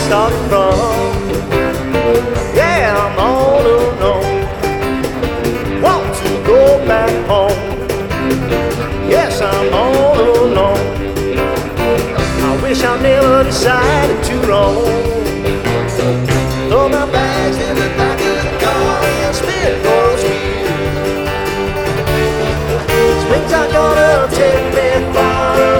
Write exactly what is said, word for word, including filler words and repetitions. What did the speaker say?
started from. Yeah, I'm all alone. Want to go back home. Yes, I'm all alone. I wish I never decided to roam.